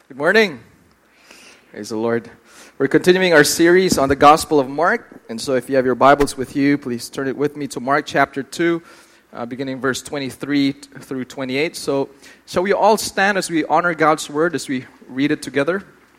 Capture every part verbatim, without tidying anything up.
Good morning. Praise the Lord. We're continuing our series on the Gospel of Mark. And so if you have your Bibles with you, please turn it with me to Mark chapter two, uh, beginning verse twenty-three through twenty-eight. So shall we all stand as we honor God's Word, as we read it together?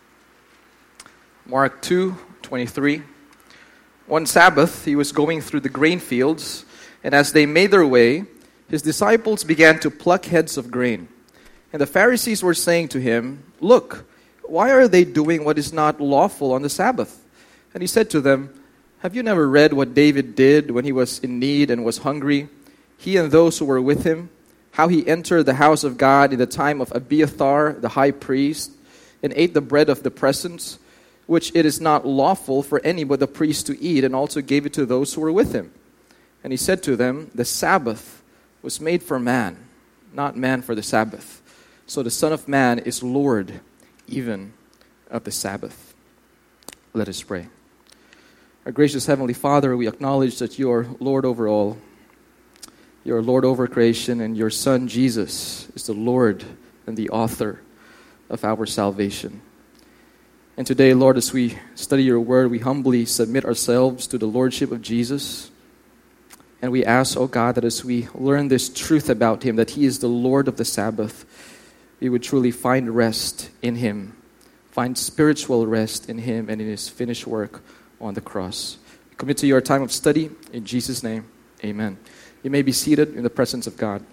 Mark two, twenty-three. One Sabbath, he was going through the grain fields, and as they made their way, his disciples began to pluck heads of grain. And the Pharisees were saying to him, "Look, why are they doing what is not lawful on the Sabbath?" And he said to them, "Have you never read what David did when he was in need and was hungry, he and those who were with him, how he entered the house of God in the time of Abiathar the high priest, and ate the bread of the presence, which it is not lawful for any but the priest to eat, and also gave it to those who were with him? And he said to them, The Sabbath was made for man, not man for the Sabbath. So the Son of Man is Lord even of the Sabbath." Let us pray. Our gracious Heavenly Father, we acknowledge that you are Lord over all. You are Lord over creation, and your Son, Jesus, is the Lord and the author of our salvation. And today, Lord, as we study your word, we humbly submit ourselves to the Lordship of Jesus. And we ask, oh God, that as we learn this truth about him, that he is the Lord of the Sabbath, we would truly find rest in him, find spiritual rest in him and in his finished work on the cross. We commit to you our time of study. In Jesus' name, amen. You may be seated in the presence of God.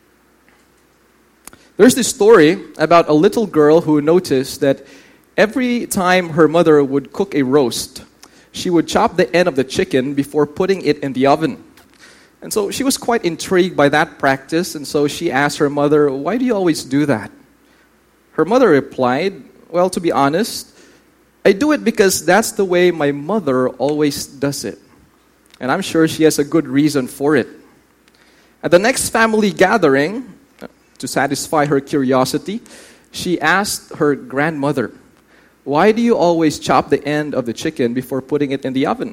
There's this story about a little girl who noticed that every time her mother would cook a roast, she would chop the end of the chicken before putting it in the oven. And so she was quite intrigued by that practice, and so she asked her mother, "Why do you always do that?" Her mother replied, "Well, to be honest, I do it because that's the way my mother always does it. And I'm sure she has a good reason for it." At the next family gathering, to satisfy her curiosity, she asked her grandmother, "Why do you always chop the end of the chicken before putting it in the oven?"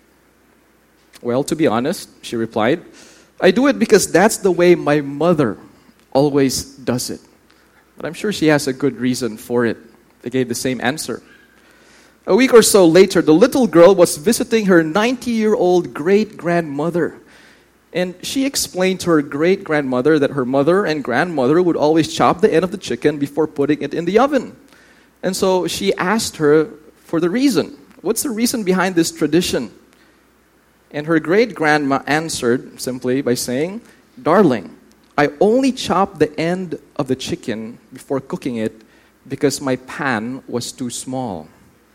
"Well, to be honest," she replied, "I do it because that's the way my mother always does it. But I'm sure she has a good reason for it." They gave the same answer. A week or so later, the little girl was visiting her ninety-year-old great-grandmother. And she explained to her great-grandmother that her mother and grandmother would always chop the end of the chicken before putting it in the oven. And so she asked her for the reason. What's the reason behind this tradition? And her great-grandma answered simply by saying, "Darling, I only chopped the end of the chicken before cooking it because my pan was too small."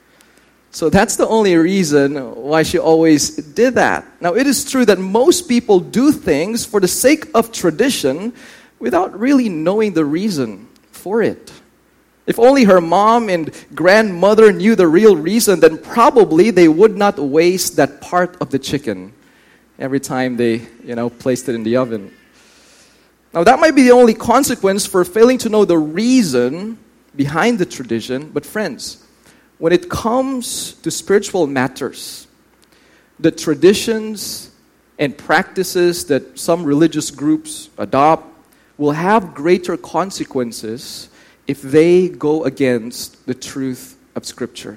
So that's the only reason why she always did that. Now, it is true that most people do things for the sake of tradition without really knowing the reason for it. If only her mom and grandmother knew the real reason, then probably they would not waste that part of the chicken every time they, you know, placed it in the oven. Now, that might be the only consequence for failing to know the reason behind the tradition. But friends, when it comes to spiritual matters, the traditions and practices that some religious groups adopt will have greater consequences if they go against the truth of Scripture.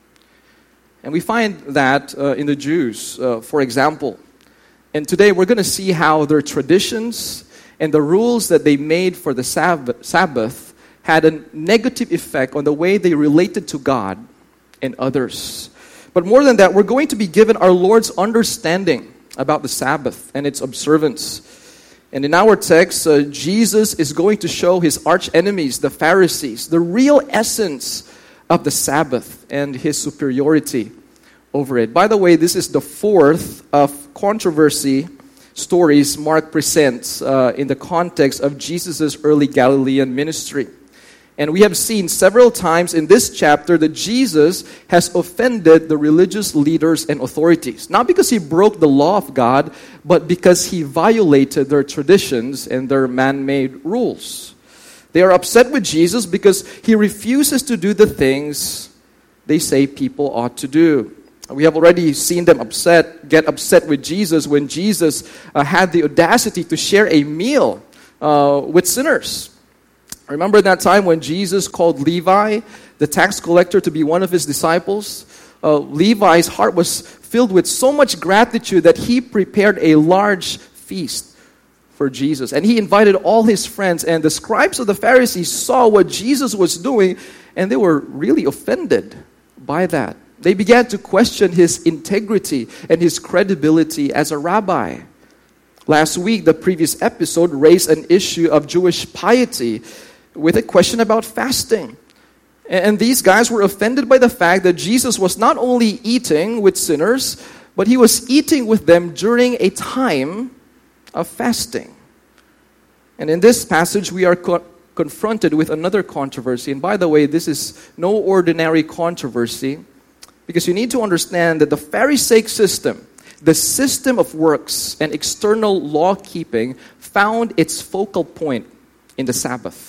And we find that uh, in the Jews, uh, for example. And today we're going to see how their traditions and the rules that they made for the Sabbath had a negative effect on the way they related to God and others. But more than that, we're going to be given our Lord's understanding about the Sabbath and its observance. And in our text, uh, Jesus is going to show his arch enemies, the Pharisees, the real essence of the Sabbath and his superiority over it. By the way, this is the fourth of controversy stories Mark presents uh, in the context of Jesus' early Galilean ministry. And we have seen several times in this chapter that Jesus has offended the religious leaders and authorities. Not because he broke the law of God, but because he violated their traditions and their man-made rules. They are upset with Jesus because he refuses to do the things they say people ought to do. We have already seen them upset, get upset with Jesus when Jesus uh, had the audacity to share a meal uh, with sinners. Remember that time when Jesus called Levi, the tax collector, to be one of his disciples? Uh, Levi's heart was filled with so much gratitude that he prepared a large feast for Jesus. And he invited all his friends, and the scribes of the Pharisees saw what Jesus was doing, and they were really offended by that. They began to question his integrity and his credibility as a rabbi. Last week, the previous episode raised an issue of Jewish piety with a question about fasting. And these guys were offended by the fact that Jesus was not only eating with sinners, but he was eating with them during a time of fasting. And in this passage, we are co- confronted with another controversy. And by the way, this is no ordinary controversy, because you need to understand that the Pharisaic system, the system of works and external law-keeping, found its focal point in the Sabbath.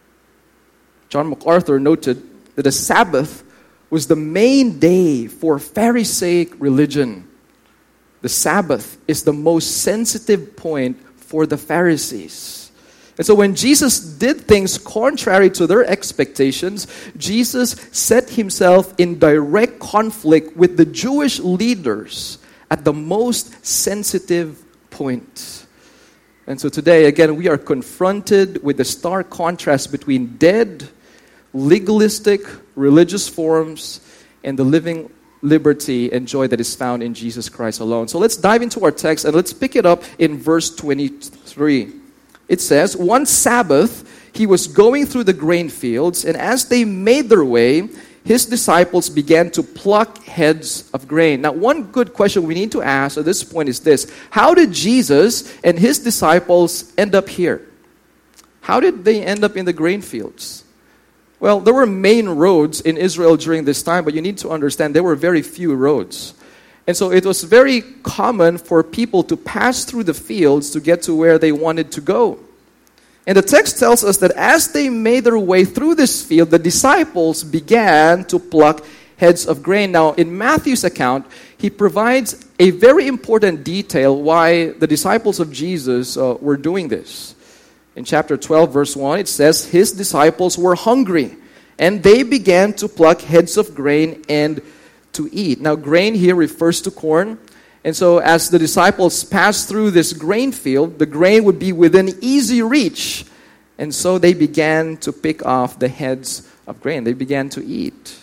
John MacArthur noted that the Sabbath was the main day for Pharisaic religion. The Sabbath is the most sensitive point for the Pharisees. And so when Jesus did things contrary to their expectations, Jesus set himself in direct conflict with the Jewish leaders at the most sensitive point. And so today, again, we are confronted with the stark contrast between dead, legalistic religious forms and the living liberty and joy that is found in Jesus Christ alone. So let's dive into our text and let's pick it up in verse twenty-three. It says, "One Sabbath he was going through the grain fields, and as they made their way, his disciples began to pluck heads of grain." Now, one good question we need to ask at this point is this: how did Jesus and his disciples end up here? How did they end up in the grain fields? Well, there were main roads in Israel during this time, but you need to understand there were very few roads. And so it was very common for people to pass through the fields to get to where they wanted to go. And the text tells us that as they made their way through this field, the disciples began to pluck heads of grain. Now, in Matthew's account, he provides a very important detail why the disciples of Jesus uh, were doing this. In chapter twelve, verse one, it says, "His disciples were hungry, and they began to pluck heads of grain and to eat." Now, grain here refers to corn. And so as the disciples passed through this grain field, the grain would be within easy reach. And so they began to pick off the heads of grain. They began to eat.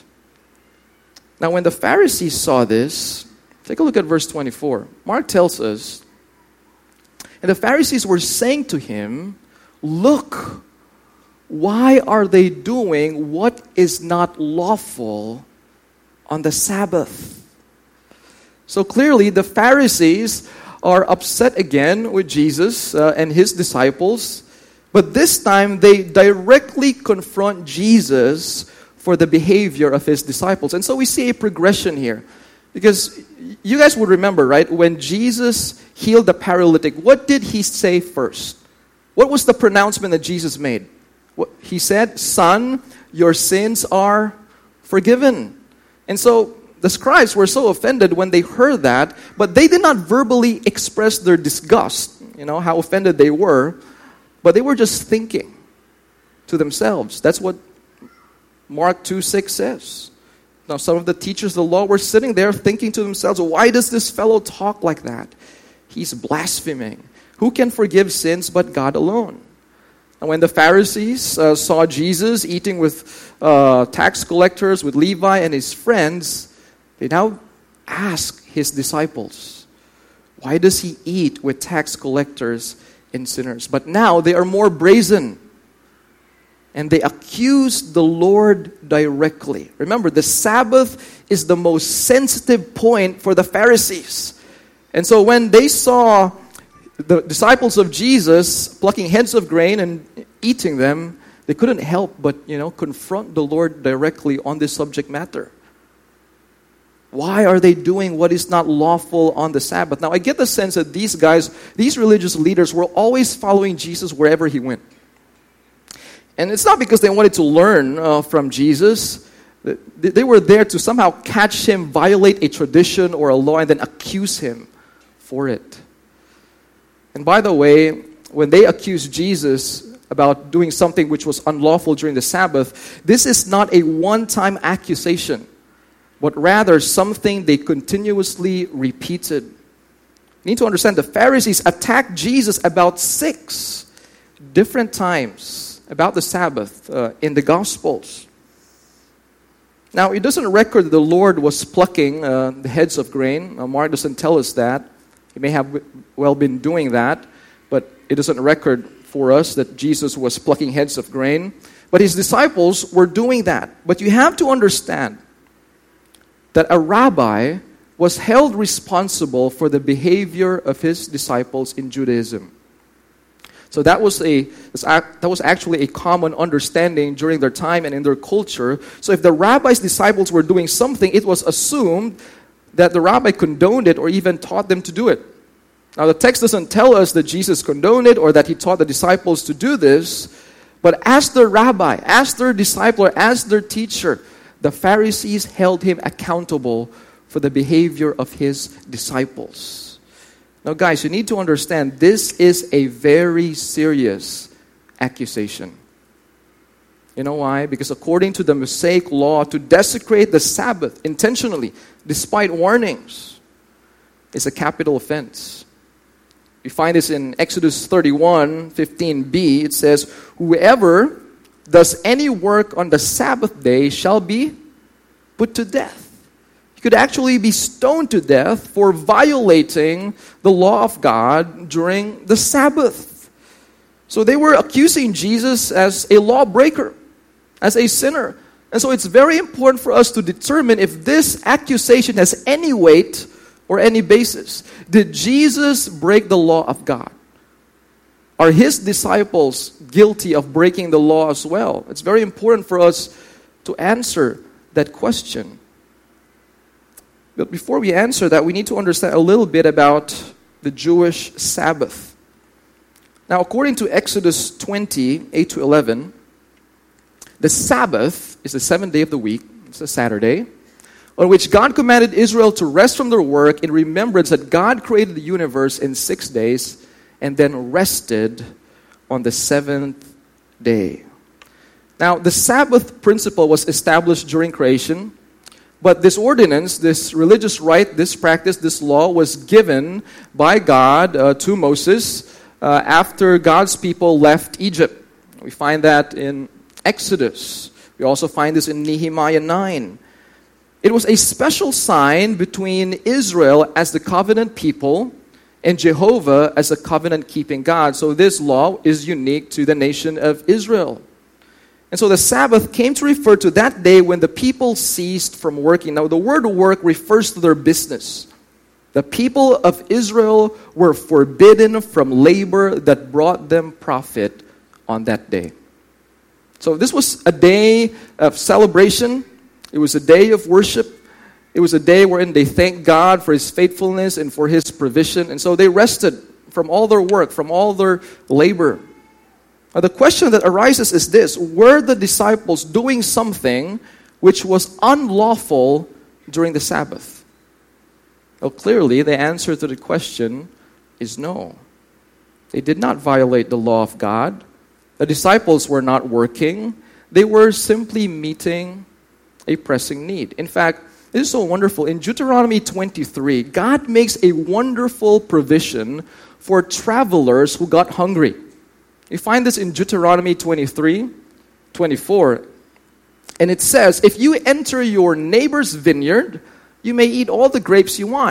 Now, when the Pharisees saw this, take a look at verse twenty-four. Mark tells us, "And the Pharisees were saying to him, 'Look, why are they doing what is not lawful on the Sabbath?'" So clearly, the Pharisees are upset again with Jesus uh, and his disciples. But this time, they directly confront Jesus for the behavior of his disciples. And so we see a progression here. Because you guys would remember, right? When Jesus healed the paralytic, what did he say first? What was the pronouncement that Jesus made? What, he said, "Son, your sins are forgiven." And so the scribes were so offended when they heard that, but they did not verbally express their disgust, you know, how offended they were, but they were just thinking to themselves. That's what Mark two six says. Now, some of the teachers of the law were sitting there thinking to themselves, "Why does this fellow talk like that? He's blaspheming. Who can forgive sins but God alone?" And when the Pharisees uh, saw Jesus eating with uh, tax collectors, with Levi and his friends, they now ask his disciples, "Why does he eat with tax collectors and sinners?" But now they are more brazen. And they accuse the Lord directly. Remember, the Sabbath is the most sensitive point for the Pharisees. And so when they saw the disciples of Jesus plucking heads of grain and eating them, they couldn't help but, you know, confront the Lord directly on this subject matter. Why are they doing what is not lawful on the Sabbath? Now, I get the sense that these guys, these religious leaders, were always following Jesus wherever he went. And it's not because they wanted to learn uh, from Jesus. They were there to somehow catch him violate a tradition or a law and then accuse him for it. And by the way, when they accused Jesus, about doing something which was unlawful during the Sabbath, this is not a one-time accusation, but rather something they continuously repeated. You need to understand the Pharisees attacked Jesus about six different times about the Sabbath uh, in the Gospels. Now, it doesn't record that the Lord was plucking uh, the heads of grain. Uh, Mark doesn't tell us that. He may have well been doing that, but it doesn't record for us that Jesus was plucking heads of grain. But his disciples were doing that. But you have to understand that a rabbi was held responsible for the behavior of his disciples in Judaism. So that was a that was actually a common understanding during their time and in their culture. So if the rabbi's disciples were doing something, it was assumed that the rabbi condoned it or even taught them to do it. Now the text doesn't tell us that Jesus condoned it or that he taught the disciples to do this, but as their rabbi, as their disciple, or as their teacher, the Pharisees held him accountable for the behavior of his disciples. Now, guys, you need to understand this is a very serious accusation. You know why? Because according to the Mosaic law, to desecrate the Sabbath intentionally, despite warnings, is a capital offense. We find this in Exodus thirty-one, fifteen b. It says, "Whoever does any work on the Sabbath day shall be put to death." You could actually be stoned to death for violating the law of God during the Sabbath. So they were accusing Jesus as a lawbreaker, as a sinner. And so it's very important for us to determine if this accusation has any weight or any basis. Did Jesus break the law of God? Are his disciples guilty of breaking the law as well? It's very important for us to answer that question. But before we answer that, we need to understand a little bit about the Jewish Sabbath. Now, according to Exodus twenty, eight to eleven, the Sabbath is the seventh day of the week. It's a Saturday, on which God commanded Israel to rest from their work in remembrance that God created the universe in six days and then rested on the seventh day. Now, the Sabbath principle was established during creation. But this ordinance, this religious rite, this practice, this law was given by God uh, to Moses uh, after God's people left Egypt. We find that in Exodus. We also find this in Nehemiah nine. It was a special sign between Israel as the covenant people and Jehovah as a covenant-keeping God. So this law is unique to the nation of Israel. And so the Sabbath came to refer to that day when the people ceased from working. Now, the word work refers to their business. The people of Israel were forbidden from labor that brought them profit on that day. So this was a day of celebration. It was a day of worship. It was a day wherein they thanked God for his faithfulness and for his provision. And so they rested from all their work, from all their labor. Now, the question that arises is this: were the disciples doing something which was unlawful during the Sabbath? Well, clearly, the answer to the question is no. They did not violate the law of God. The disciples were not working. They were simply meeting a pressing need. In fact, this is so wonderful. In Deuteronomy twenty-three, God makes a wonderful provision for travelers who got hungry. You find this in Deuteronomy twenty-three, twenty-four. And it says, if you enter your neighbor's vineyard, you may eat all the grapes you want,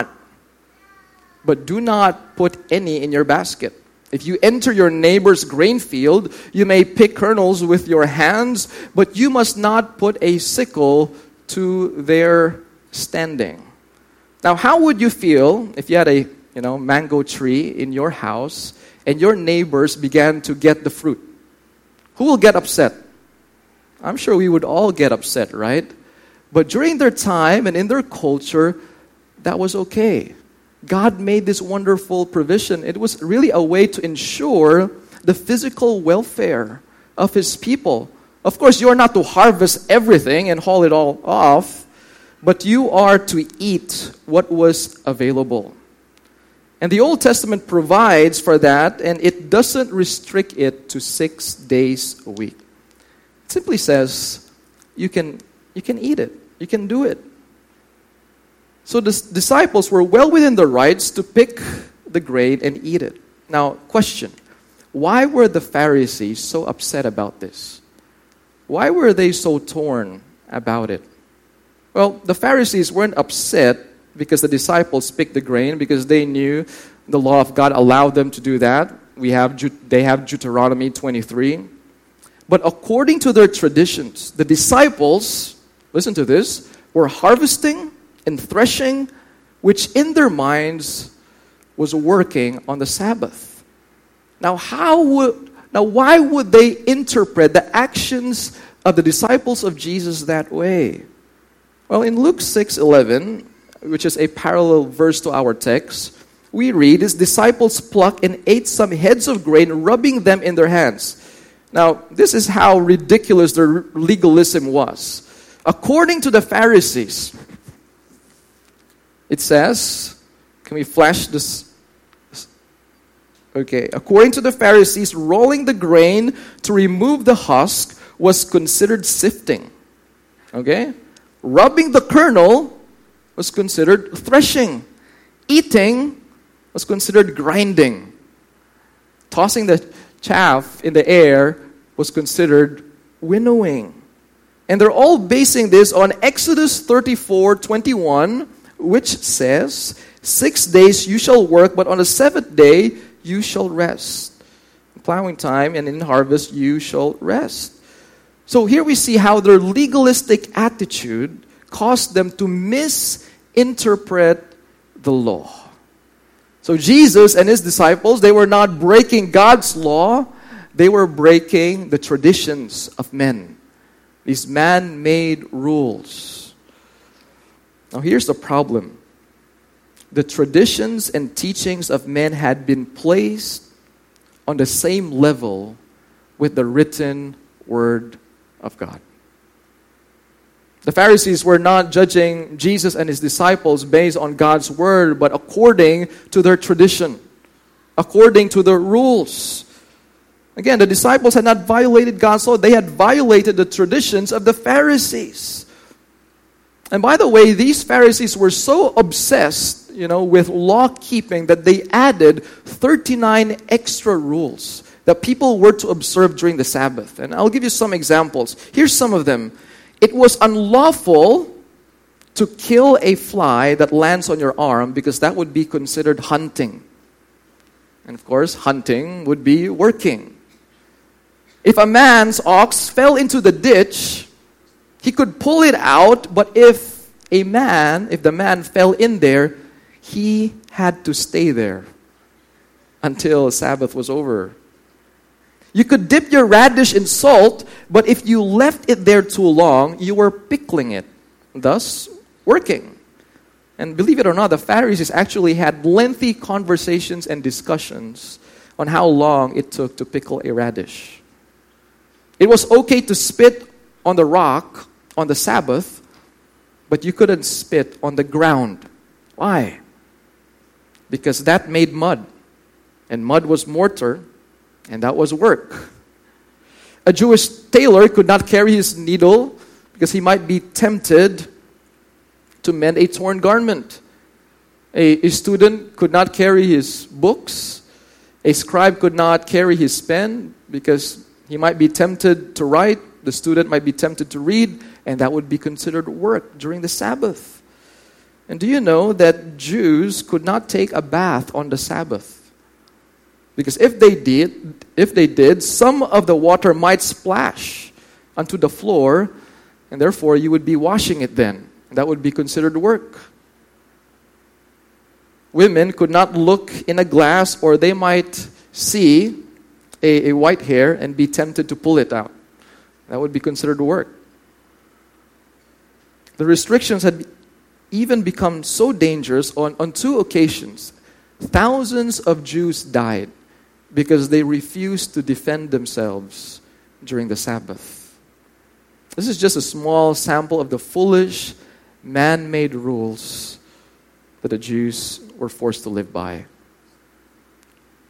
but do not put any in your basket. If you enter your neighbor's grain field, you may pick kernels with your hands, but you must not put a sickle to their standing. Now, how would you feel if you had a you know mango tree in your house and your neighbors began to get the fruit? Who will get upset? I'm sure we would all get upset, right? But during their time and in their culture, that was okay. God made this wonderful provision. It was really a way to ensure the physical welfare of his people. Of course, you are not to harvest everything and haul it all off, but you are to eat what was available. And the Old Testament provides for that, and it doesn't restrict it to six days a week. It simply says, you can, you can eat it. You can do it. So the disciples were well within their rights to pick the grain and eat it. Now, question. Why were the Pharisees so upset about this? Why were they so torn about it? Well, the Pharisees weren't upset because the disciples picked the grain, because they knew the law of God allowed them to do that. We have they have Deuteronomy twenty-three. But according to their traditions, the disciples, listen to this, were harvesting and threshing, which in their minds was working on the Sabbath. Now, how would now why would they interpret the actions of the disciples of Jesus that way? Well, in Luke six eleven, which is a parallel verse to our text, we read, his disciples plucked and ate some heads of grain, rubbing them in their hands. Now, this is how ridiculous their legalism was. According to the Pharisees, it says, can we flash this? Okay, according to the Pharisees, rolling the grain to remove the husk was considered sifting. Okay? Rubbing the kernel was considered threshing. Eating was considered grinding. Tossing the chaff in the air was considered winnowing. And they're all basing this on Exodus thirty-four twenty-one, which says, Six days you shall work, but on the seventh day you shall rest. In plowing time and in harvest you shall rest. So here we see how their legalistic attitude caused them to misinterpret the law. So Jesus and his disciples, they were not breaking God's law, they were breaking the traditions of men. These man-made rules. Now here's the problem. The traditions and teachings of men had been placed on the same level with the written word of God. The Pharisees were not judging Jesus and his disciples based on God's word, but according to their tradition, according to their rules. Again, the disciples had not violated God's law. They had violated the traditions of the Pharisees. And by the way, these Pharisees were so obsessed, you know, with law keeping that they added thirty-nine extra rules that people were to observe during the Sabbath. And I'll give you some examples. Here's some of them. It was unlawful to kill a fly that lands on your arm because that would be considered hunting. And of course, hunting would be working. If a man's ox fell into the ditch, he could pull it out, but if a man, if the man fell in there, he had to stay there until Sabbath was over. You could dip your radish in salt, but if you left it there too long, you were pickling it, thus working. And believe it or not, the Pharisees actually had lengthy conversations and discussions on how long it took to pickle a radish. It was okay to spit on the rock on the Sabbath, but you couldn't spit on the ground. Why? Because that made mud, and mud was mortar, and that was work. A Jewish tailor could not carry his needle because he might be tempted to mend a torn garment. A, a student could not carry his books. A scribe could not carry his pen because he might be tempted to write. The student might be tempted to read, and that would be considered work during the Sabbath. And do you know that Jews could not take a bath on the Sabbath? Because if they did, if they did, some of the water might splash onto the floor, and therefore you would be washing it then. That would be considered work. Women could not look in a glass, or they might see a, a white hair and be tempted to pull it out. That would be considered work. The restrictions had even become so dangerous on, on two occasions. Thousands of Jews died because they refused to defend themselves during the Sabbath. This is just a small sample of the foolish, man-made rules that the Jews were forced to live by.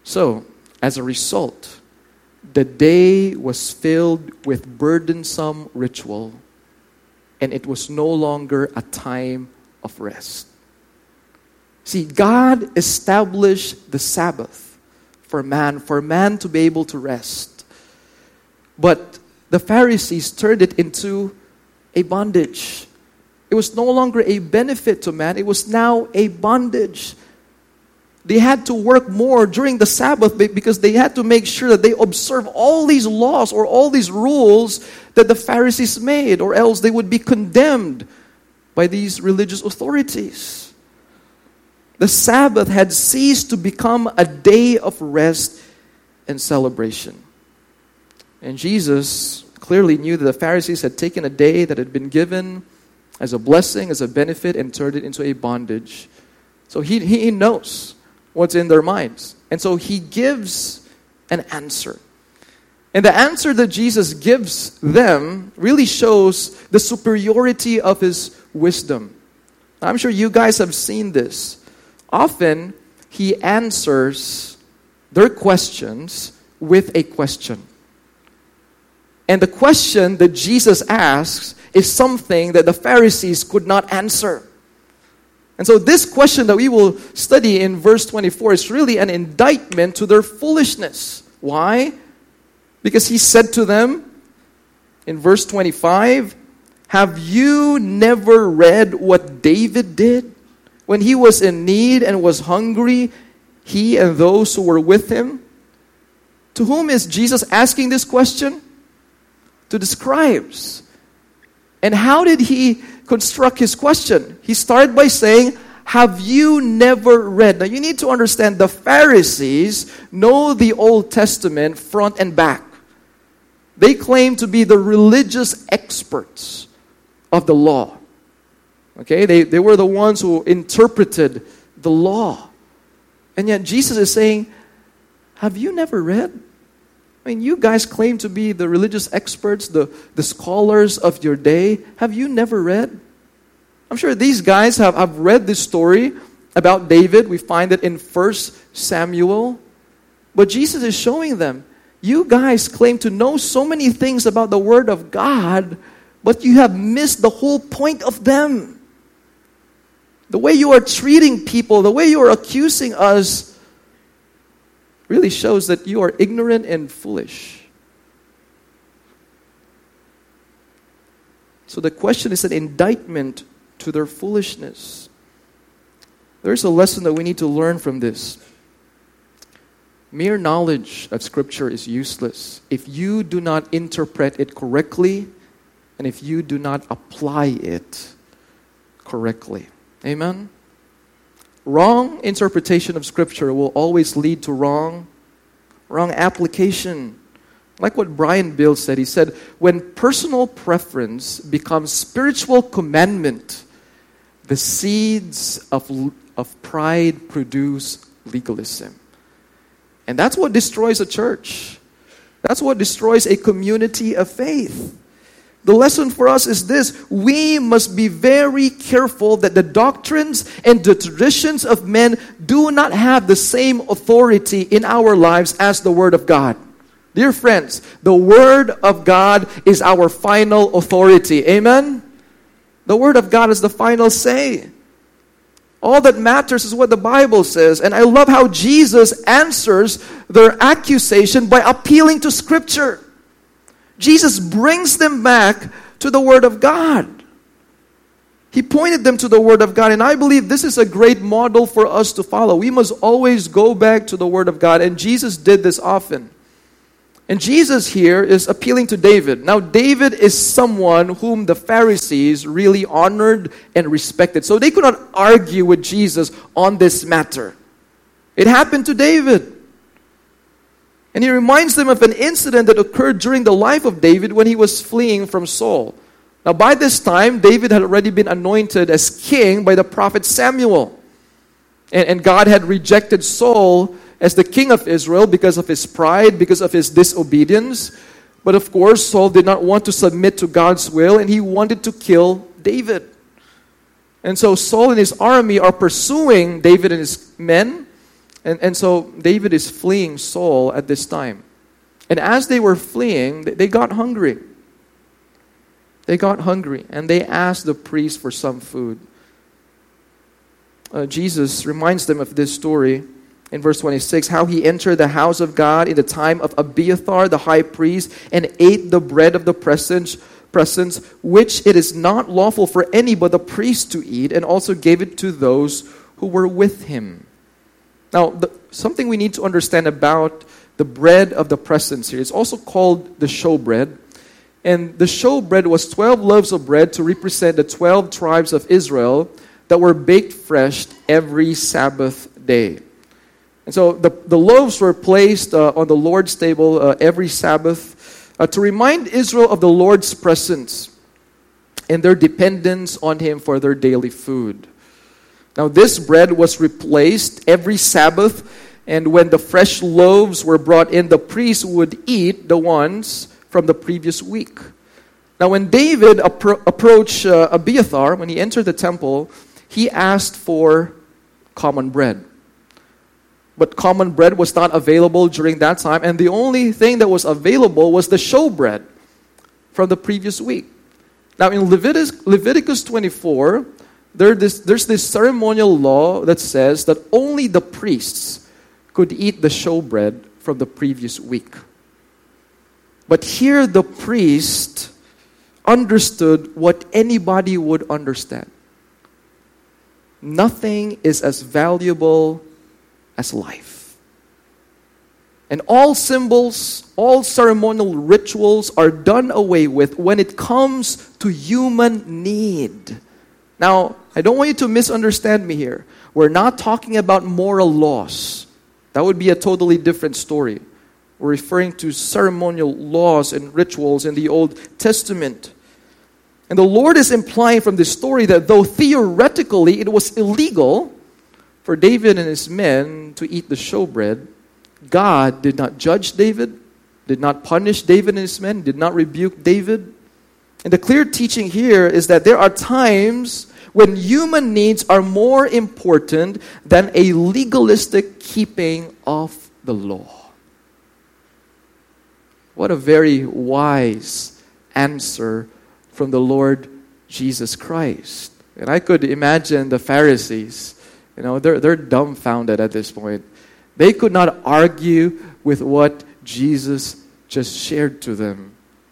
So, as a result, the day was filled with burdensome ritual, and it was no longer a time of rest. See, God established the Sabbath for man, for man to be able to rest. But the Pharisees turned it into a bondage. It was no longer a benefit to man, it was now a bondage. They had to work more during the Sabbath because they had to make sure that they observe all these laws or all these rules that the Pharisees made, or else they would be condemned by these religious authorities. The Sabbath had ceased to become a day of rest and celebration. And Jesus clearly knew that the Pharisees had taken a day that had been given as a blessing, as a benefit, and turned it into a bondage. So he, he knows what's in their minds. And so he gives an answer. And the answer that Jesus gives them really shows the superiority of his wisdom. I'm sure you guys have seen this. Often, he answers their questions with a question. And the question that Jesus asks is something that the Pharisees could not answer. And so this question that we will study in verse twenty-four is really an indictment to their foolishness. Why? Because he said to them in verse twenty-five, "Have you never read what David did when he was in need and was hungry, he and those who were with him?" To whom is Jesus asking this question? To the scribes. And how did he construct his question? He started by saying, "Have you never read?" Now you need to understand the Pharisees know the Old Testament front and back. They claim to be the religious experts of the law. Okay, they, they were the ones who interpreted the law. And yet Jesus is saying, "Have you never read?" I mean, you guys claim to be the religious experts, the, the scholars of your day. Have you never read? I'm sure these guys have, have read this story about David. We find it in First Samuel. But Jesus is showing them, you guys claim to know so many things about the Word of God, but you have missed the whole point of them. The way you are treating people, the way you are accusing us, really shows that you are ignorant and foolish. So the question is an indictment to their foolishness. There's a lesson that we need to learn from this. Mere knowledge of Scripture is useless if you do not interpret it correctly and if you do not apply it correctly. Amen? Wrong interpretation of Scripture will always lead to wrong, wrong application. Like what Brian Bill said, he said, when personal preference becomes spiritual commandment, the seeds of, of pride produce legalism. And that's what destroys a church. That's what destroys a community of faith. The lesson for us is this: we must be very careful that the doctrines and the traditions of men do not have the same authority in our lives as the Word of God. Dear friends, the Word of God is our final authority. Amen? The Word of God is the final say. All that matters is what the Bible says. And I love how Jesus answers their accusation by appealing to Scripture. Jesus brings them back to the Word of God. He pointed them to the Word of God, and I believe this is a great model for us to follow. We must always go back to the Word of God, and Jesus did this often. And Jesus here is appealing to David. Now, David is someone whom the Pharisees really honored and respected, so they could not argue with Jesus on this matter. It happened to David. And he reminds them of an incident that occurred during the life of David when he was fleeing from Saul. Now, by this time, David had already been anointed as king by the prophet Samuel. And, and God had rejected Saul as the king of Israel because of his pride, because of his disobedience. But of course, Saul did not want to submit to God's will, and he wanted to kill David. And so Saul and his army are pursuing David and his men. And, and so David is fleeing Saul at this time. And as they were fleeing, they got hungry. They got hungry, and they asked the priest for some food. Uh, Jesus reminds them of this story in verse twenty-six, how he entered the house of God in the time of Abiathar the high priest and ate the bread of the presence, presence, which it is not lawful for any but the priest to eat, and also gave it to those who were with him. Now, the, something we need to understand about the bread of the presence here, it's also called the showbread. And the showbread was twelve loaves of bread to represent the twelve tribes of Israel that were baked fresh every Sabbath day. And so the, the loaves were placed uh, on the Lord's table uh, every Sabbath uh, to remind Israel of the Lord's presence and their dependence on Him for their daily food. Now this bread was replaced every Sabbath, and when the fresh loaves were brought in, the priest would eat the ones from the previous week. Now when David appro- approached uh, Abiathar, when he entered the temple, he asked for common bread. But common bread was not available during that time, and the only thing that was available was the showbread from the previous week. Now in Leviticus, Leviticus twenty-four, there, this, there's this ceremonial law that says that only the priests could eat the showbread from the previous week. But here the priest understood what anybody would understand. Nothing is as valuable as life. And all symbols, all ceremonial rituals are done away with when it comes to human need. Now, I don't want you to misunderstand me here. We're not talking about moral laws. That would be a totally different story. We're referring to ceremonial laws and rituals in the Old Testament. And the Lord is implying from this story that though theoretically it was illegal for David and his men to eat the showbread, God did not judge David, did not punish David and his men, did not rebuke David. And the clear teaching here is that there are times when human needs are more important than a legalistic keeping of the law. What a very wise answer from the Lord Jesus Christ. And I could imagine the Pharisees, you know, they're, they're dumbfounded at this point. They could not argue with what Jesus just shared to them.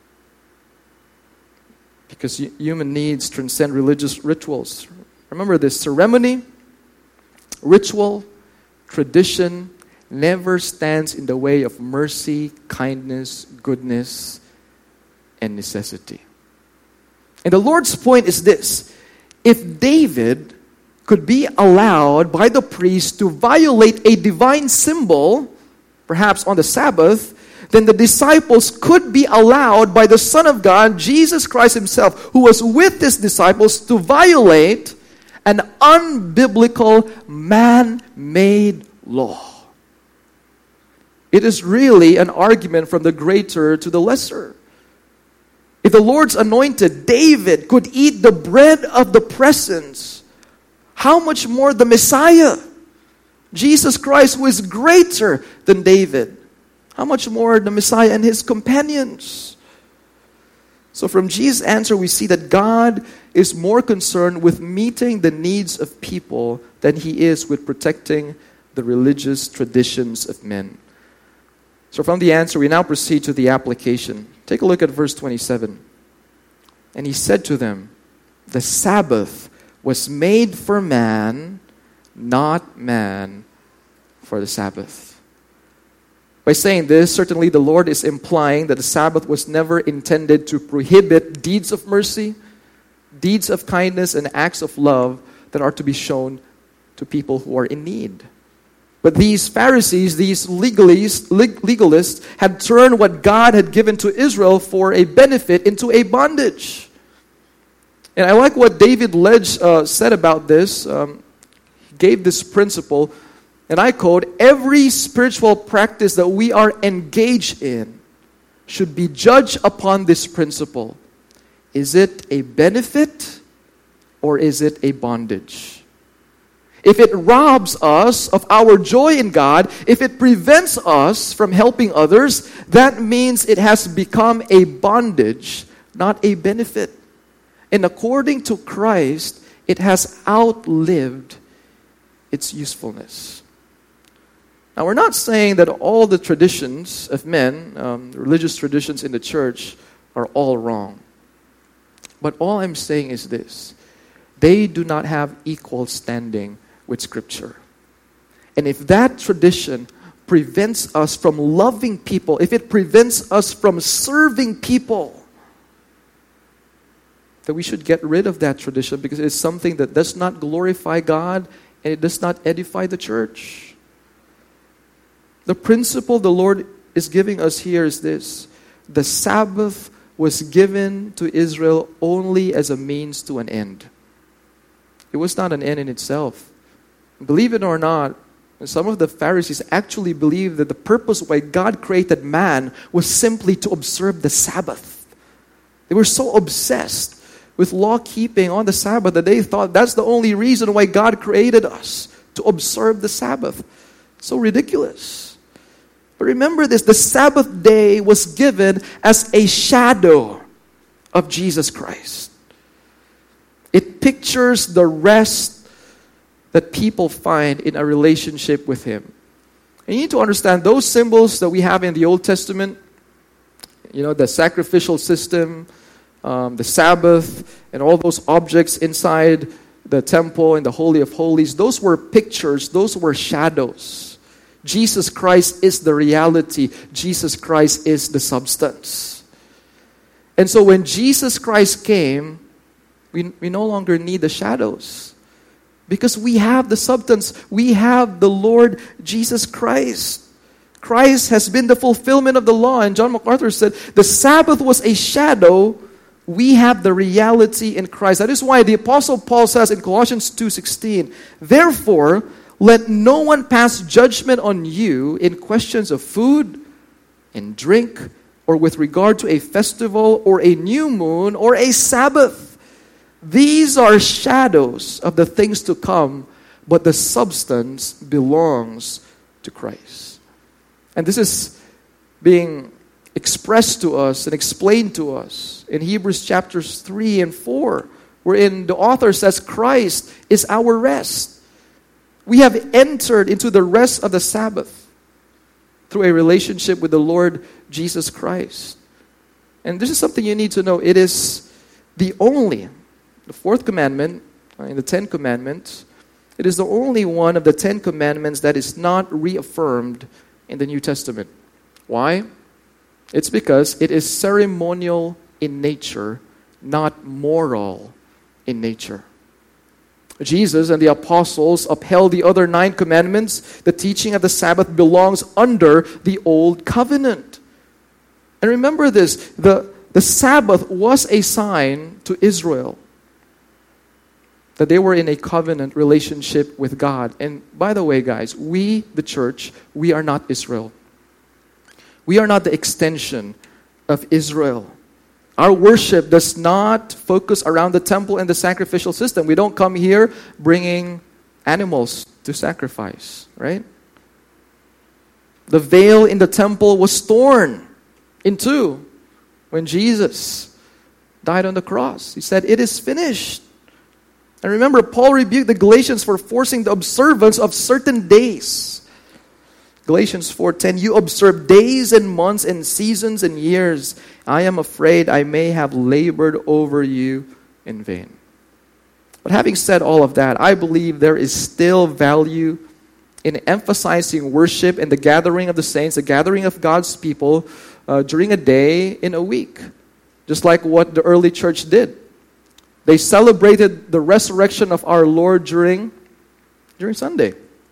Because human needs transcend religious rituals. Remember this, ceremony, ritual, tradition never stands in the way of mercy, kindness, goodness, and necessity. And the Lord's point is this: if David could be allowed by the priest to violate a divine symbol, perhaps on the Sabbath, then the disciples could be allowed by the Son of God, Jesus Christ Himself, who was with His disciples, to violate an unbiblical, man-made law. It is really an argument from the greater to the lesser. If the Lord's anointed, David, could eat the bread of the presence, how much more the Messiah, Jesus Christ, who is greater than David? How much more the Messiah and His companions? So from Jesus' answer, we see that God is more concerned with meeting the needs of people than He is with protecting the religious traditions of men. So from the answer, we now proceed to the application. Take a look at verse twenty-seven. And He said to them, the Sabbath was made for man, not man for the Sabbath. By saying this, certainly the Lord is implying that the Sabbath was never intended to prohibit deeds of mercy, deeds of kindness, and acts of love that are to be shown to people who are in need. But these Pharisees, these legalists, legalists, had turned what God had given to Israel for a benefit into a bondage. And I like what David Ledge uh, said about this. Um, he gave this principle, and I quote, every spiritual practice that we are engaged in should be judged upon this principle. Is it a benefit or is it a bondage? if it robs us of our joy in God, if it prevents us from helping others, that means it has become a bondage, not a benefit. And according to Christ, it has outlived its usefulness. Now, we're not saying that all the traditions of men, um, religious traditions in the church, are all wrong. But all I'm saying is this: they do not have equal standing with Scripture. And if that tradition prevents us from loving people, if it prevents us from serving people, that we should get rid of that tradition, because it's something that does not glorify God and it does not edify the church. The principle the Lord is giving us here is this: the Sabbath was given to Israel only as a means to an end. It was not an end in itself. Believe it or not, some of the Pharisees actually believed that the purpose why God created man was simply to observe the Sabbath. They were so obsessed with law keeping on the Sabbath that they thought that's the only reason why God created us, to observe the Sabbath. So ridiculous. But remember this: the Sabbath day was given as a shadow of Jesus Christ. It pictures the rest that people find in a relationship with Him. And you need to understand those symbols that we have in the Old Testament, you know, the sacrificial system, um, the Sabbath, and all those objects inside the temple and the Holy of Holies, those were pictures, those were shadows. Jesus Christ is the reality. Jesus Christ is the substance. And so when Jesus Christ came, we, we no longer need the shadows, because we have the substance. We have the Lord Jesus Christ. Christ has been the fulfillment of the law. And John MacArthur said, the Sabbath was a shadow. We have the reality in Christ. That is why the Apostle Paul says in Colossians two sixteen, therefore, let no one pass judgment on you in questions of food and drink, or with regard to a festival, or a new moon, or a Sabbath. These are shadows of the things to come, but the substance belongs to Christ. And this is being expressed to us and explained to us in Hebrews chapters three and four, wherein the author says Christ is our rest. We have entered into the rest of the Sabbath through a relationship with the Lord Jesus Christ. And this is something you need to know. It is the only, the fourth commandment in the Ten Commandments, it is the only one of the Ten Commandments that is not reaffirmed in the New Testament. Why? It's because it is ceremonial in nature, not moral in nature. Jesus and the apostles upheld the other nine commandments. The teaching of the Sabbath belongs under the old covenant. And remember this, the, the Sabbath was a sign to Israel that they were in a covenant relationship with God. And by the way, guys, we, the church, we are not Israel. We are not the extension of Israel. Our worship does not focus around the temple and the sacrificial system. We don't come here bringing animals to sacrifice, right? The veil in the temple was torn in two when Jesus died on the cross. He said, "It is finished." And remember, Paul rebuked the Galatians for forcing the observance of certain days. Galatians four ten, you observe days and months and seasons and years. I am afraid I may have labored over you in vain. But having said all of that, I believe there is still value in emphasizing worship and the gathering of the saints, the gathering of God's people uh, during a day in a week. Just like what the early church did. They celebrated the resurrection of our Lord during, during Sunday.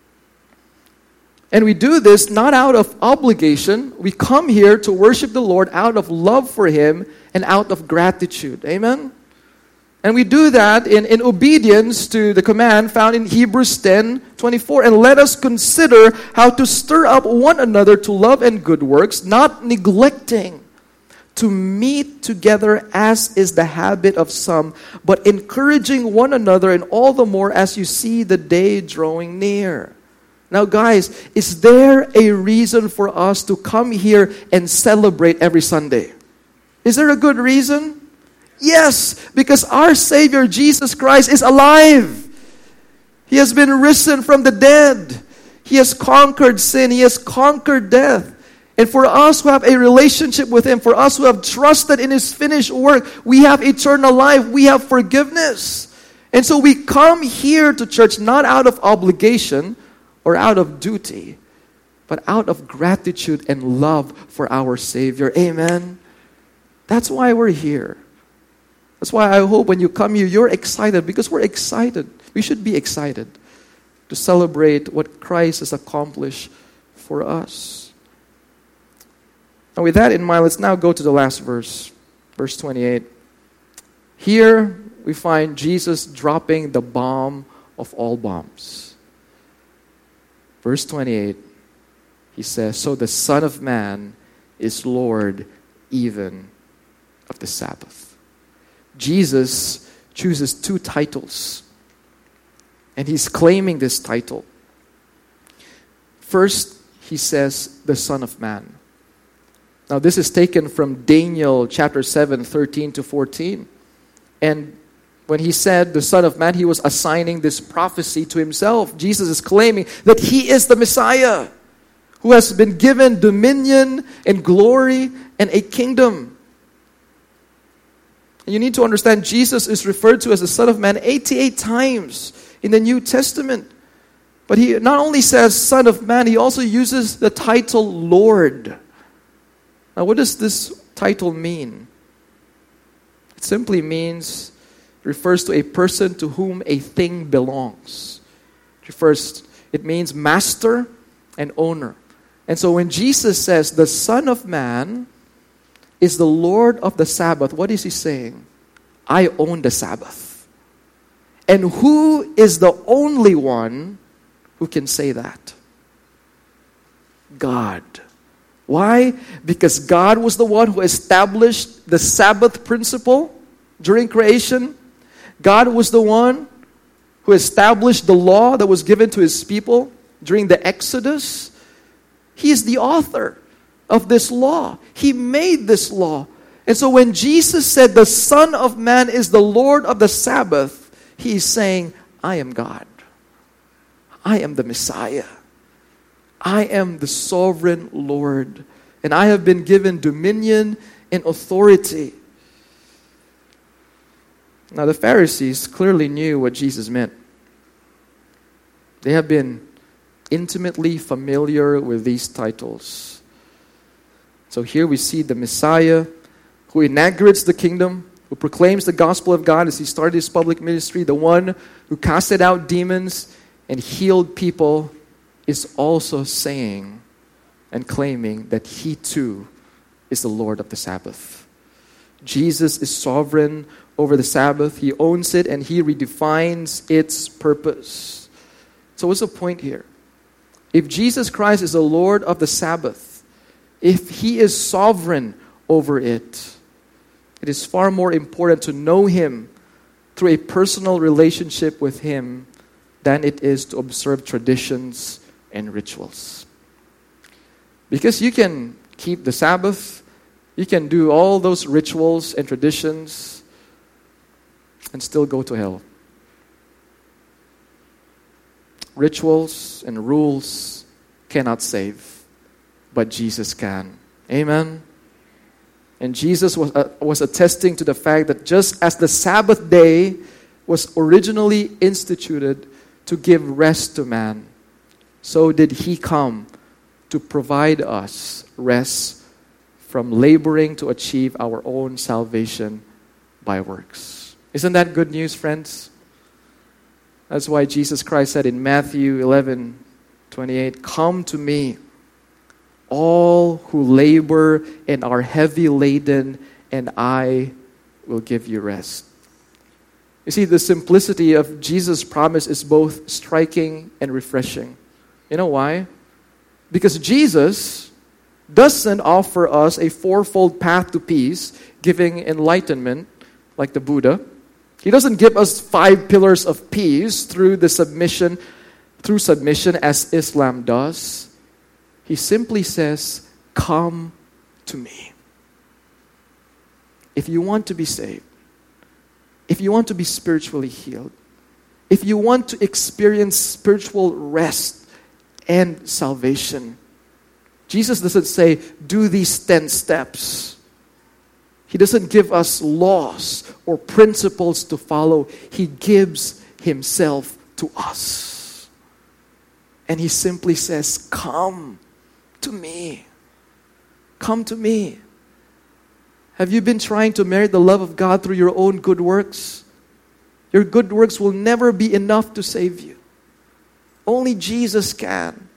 And we do this not out of obligation. We come here to worship the Lord out of love for Him and out of gratitude. Amen? And we do that in, in obedience to the command found in Hebrews ten twenty-four. And let us consider how to stir up one another to love and good works, not neglecting to meet together as is the habit of some, but encouraging one another, and all the more as you see the day drawing near. Now guys, is there a reason for us to come here and celebrate every Sunday? Is there a good reason? Yes, because our Savior Jesus Christ is alive. He has been risen from the dead. He has conquered sin. He has conquered death. And for us who have a relationship with Him, for us who have trusted in His finished work, we have eternal life. We have forgiveness. And so we come here to church not out of obligation or out of duty, but out of gratitude and love for our Savior. Amen. That's why we're here. That's why I hope when you come here, you're excited, because we're excited. We should be excited to celebrate what Christ has accomplished for us. And with that in mind, let's now go to the last verse, verse twenty-eight. Here we find Jesus dropping the bomb of all bombs. Verse twenty-eight, He says, "So the Son of Man is Lord even of the Sabbath." Jesus chooses two titles, and He's claiming this title. First, He says, the Son of Man. Now, this is taken from Daniel chapter seven, thirteen to fourteen. And when He said the Son of Man, He was assigning this prophecy to Himself. Jesus is claiming that He is the Messiah who has been given dominion and glory and a kingdom. And you need to understand, Jesus is referred to as the Son of Man eighty-eight times in the New Testament. But He not only says Son of Man, He also uses the title Lord. Now, what does this title mean? It simply means, it refers to a person to whom a thing belongs. It refers, it means master and owner. And so when Jesus says the Son of Man is the Lord of the Sabbath, what is He saying? I own the Sabbath. And who is the only one who can say that? God. Why? Because God was the one who established the Sabbath principle during creation. God was the one who established the law that was given to His people during the Exodus. He is the author of this law. He made this law. And so when Jesus said the Son of Man is the Lord of the Sabbath, He is saying, I am God. I am the Messiah. I am the sovereign Lord, and I have been given dominion and authority. Now, the Pharisees clearly knew what Jesus meant. They have been intimately familiar with these titles. So here we see the Messiah who inaugurates the kingdom, who proclaims the gospel of God as He started His public ministry, the one who casted out demons and healed people, is also saying and claiming that He too is the Lord of the Sabbath. Jesus is sovereign over the Sabbath. He owns it and He redefines its purpose. So what's the point here? If Jesus Christ is the Lord of the Sabbath, if He is sovereign over it, it is far more important to know Him through a personal relationship with Him than it is to observe traditions and rituals. Because you can keep the Sabbath, you can do all those rituals and traditions and still go to hell. Rituals and rules cannot save, but Jesus can. Amen? And Jesus was, uh, was attesting to the fact that just as the Sabbath day was originally instituted to give rest to man, so did He come to provide us rest from laboring to achieve our own salvation by works. Isn't that good news, friends? That's why Jesus Christ said in Matthew eleven twenty-eight, "Come to me, all who labor and are heavy laden, and I will give you rest." You see, the simplicity of Jesus' promise is both striking and refreshing. You know why? Because Jesus doesn't offer us a fourfold path to peace, giving enlightenment like the Buddha. He doesn't give us five pillars of peace through the submission, through submission as Islam does. He simply says, come to me. If you want to be saved, if you want to be spiritually healed, if you want to experience spiritual rest and salvation, Jesus doesn't say, do these ten steps. He doesn't give us laws or principles to follow. He gives Himself to us. And He simply says, come to me. Come to me. Have you been trying to merit the love of God through your own good works? Your good works will never be enough to save you. Only Jesus can.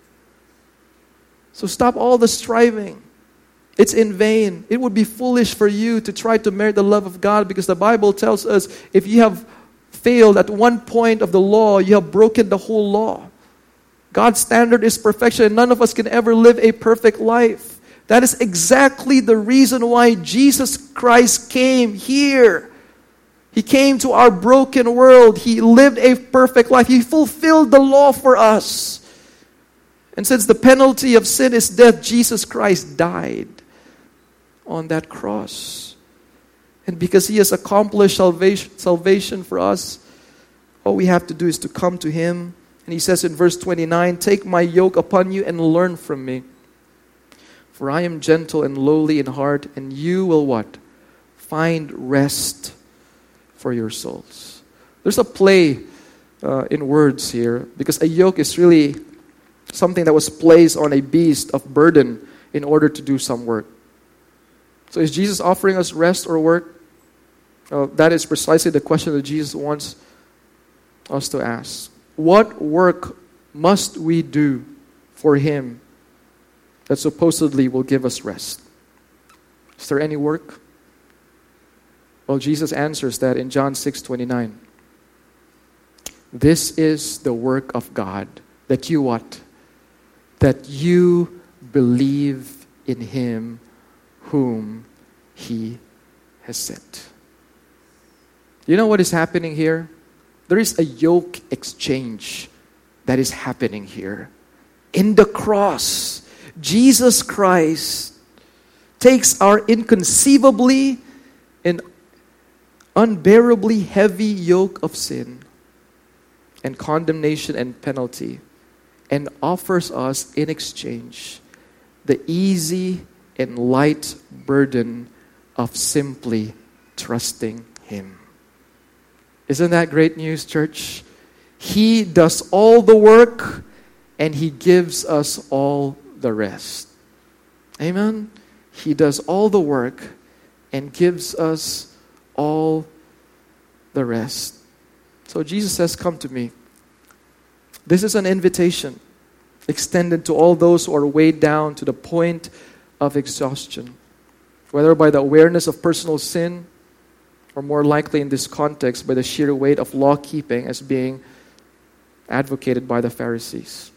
So stop all the striving. It's in vain. It would be foolish for you to try to merit the love of God, because the Bible tells us if you have failed at one point of the law, you have broken the whole law. God's standard is perfection, and none of us can ever live a perfect life. That is exactly the reason why Jesus Christ came here. He came to our broken world. He lived a perfect life. He fulfilled the law for us. And since the penalty of sin is death, Jesus Christ died on that cross. And because He has accomplished salvation, salvation for us, all we have to do is to come to Him. And He says in verse twenty-nine, take my yoke upon you and learn from me. For I am gentle and lowly in heart, and you will what? Find rest for your souls. There's a play uh, in words here, because a yoke is really something that was placed on a beast of burden in order to do some work. So is Jesus offering us rest or work? Uh, that is precisely the question that Jesus wants us to ask. What work must we do for Him that supposedly will give us rest? Is there any work? Well, Jesus answers that in John six twenty-nine. This is the work of God, that you what? That you believe in Him whom He has sent. You know what is happening here? There is a yoke exchange that is happening here. In the cross, Jesus Christ takes our inconceivably and unbearably heavy yoke of sin and condemnation and penalty, and offers us in exchange the easy and light burden of simply trusting Him. Isn't that great news, church? He does all the work, and He gives us all the rest. Amen? He does all the work and gives us all the rest. So Jesus says, come to me. This is an invitation extended to all those who are weighed down to the point of exhaustion, whether by the awareness of personal sin, or more likely in this context, by the sheer weight of law-keeping as being advocated by the Pharisees.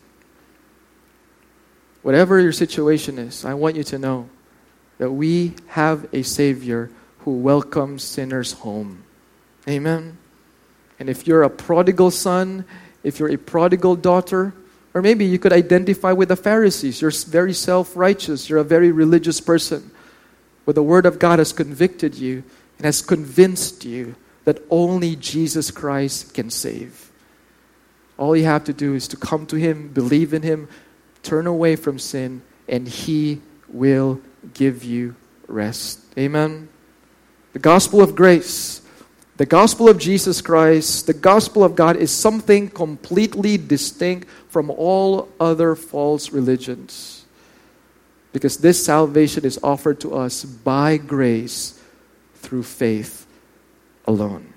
Whatever your situation is, I want you to know that we have a Savior who welcomes sinners home. Amen? And if you're a prodigal son, if you're a prodigal daughter, or maybe you could identify with the Pharisees, you're very self-righteous, you're a very religious person, but the Word of God has convicted you and has convinced you that only Jesus Christ can save. All you have to do is to come to Him, believe in Him, turn away from sin, and He will give you rest. Amen? The gospel of grace, the gospel of Jesus Christ, the gospel of God is something completely distinct from all other false religions. Because this salvation is offered to us by grace through faith alone.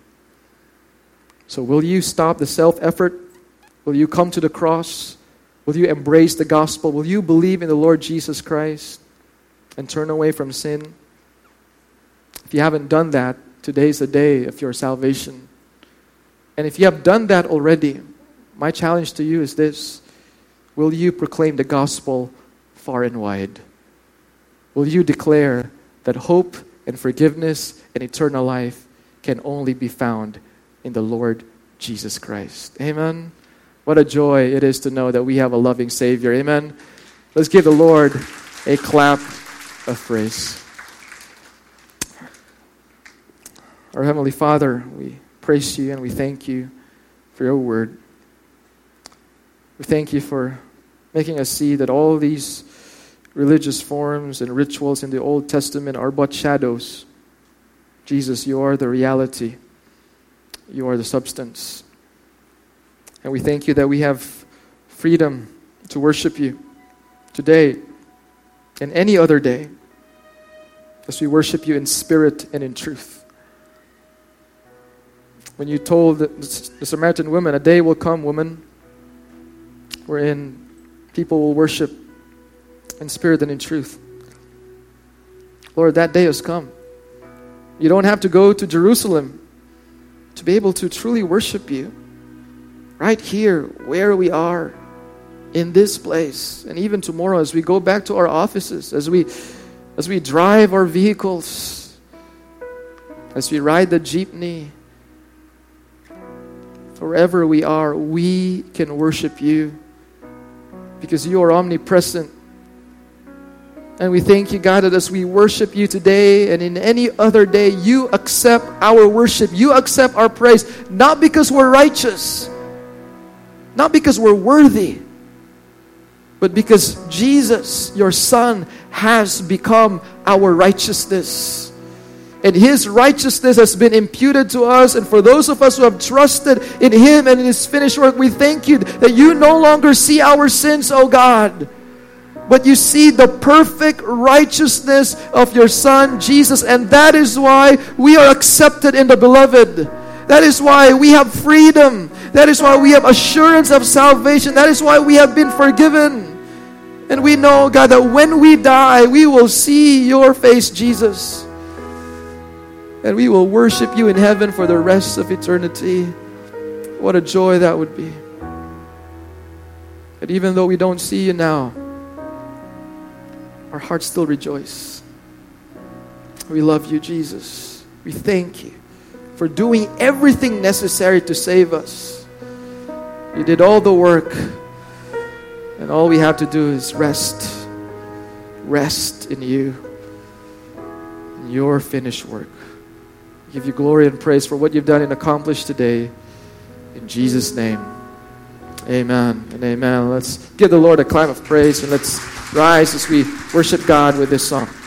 So will you stop the self-effort? Will you come to the cross? Will you embrace the gospel? Will you believe in the Lord Jesus Christ and turn away from sin? If you haven't done that, today's the day of your salvation. And if you have done that already, my challenge to you is this: will you proclaim the gospel far and wide? will you declare that hope and forgiveness and eternal life can only be found in the Lord Jesus Christ. Amen. What a joy it is to know that we have a loving Savior. Amen. Let's give the Lord a clap of praise. Our Heavenly Father, we praise you and we thank you for your word. We thank you for making us see that all these religious forms and rituals in the Old Testament are but shadows. Jesus, you are the reality. You are the substance. And we thank you that we have freedom to worship you today and any other day as we worship you in spirit and in truth. When you told the, the Samaritan woman, a day will come, woman, wherein people will worship in spirit and in truth. Lord, that day has come. You don't have to go to Jerusalem to be able to truly worship you. Right here, where we are, in this place. And even tomorrow as we go back to our offices, as we as we drive our vehicles, as we ride the jeepney, wherever we are, we can worship you because you are omnipresent. And we thank you, God, that as we worship you today and in any other day, you accept our worship. You accept our praise, not because we're righteous, not because we're worthy, but because Jesus, your Son, has become our righteousness. And His righteousness has been imputed to us. And for those of us who have trusted in Him and in His finished work, we thank you that you no longer see our sins, O God, but you see the perfect righteousness of your Son, Jesus. And that is why we are accepted in the Beloved. That is why we have freedom. That is why we have assurance of salvation. That is why we have been forgiven. And we know, God, that when we die, we will see your face, Jesus. And we will worship you in heaven for the rest of eternity. What a joy that would be. But even though we don't see you now, our hearts still rejoice. We love you, Jesus. We thank you for doing everything necessary to save us. You did all the work, and all we have to do is rest. Rest in you, in your finished work. We give you glory and praise for what you've done and accomplished today. In Jesus' name, amen and amen. Let's give the Lord a clap of praise and let's rise as we worship God with this song.